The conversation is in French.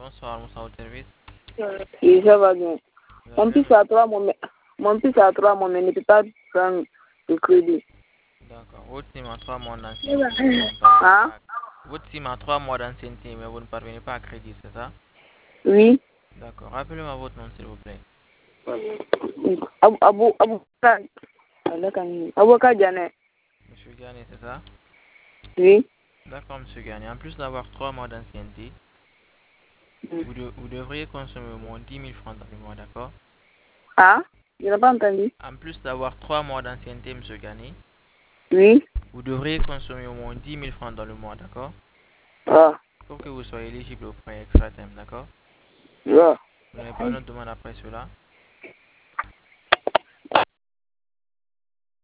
Bonsoir, Moussa au service. Oui, ça va bien. Vous Mon appelez fils a 3 mois, mais ne peut pas prendre le crédit. D'accord. Votre SIM a 3 mois d'ancienneté, mais vous ne parvenez Hein? pas Votre SIM a 3 mois d'ancienneté, mais vous ne parvenez pas à crédit, c'est ça? Oui. D'accord. Rappelez-moi votre nom, s'il vous plaît. Avocat Janet. Monsieur Gagné, c'est ça? Oui. D'accord, monsieur Gagné. En plus d'avoir 3 mois d'ancienneté, vous devriez consommer au moins 10 000 francs dans le mois, d'accord? Ah? Je n'ai pas entendu. En plus d'avoir 3 mois d'ancienneté, monsieur Gagné, Oui. vous devriez consommer au moins 10 000 francs dans le mois, d'accord? Ah. Pour que vous soyez éligible au prêt extra time, d'accord? Ah. Vous n'avez pas une autre demande après cela?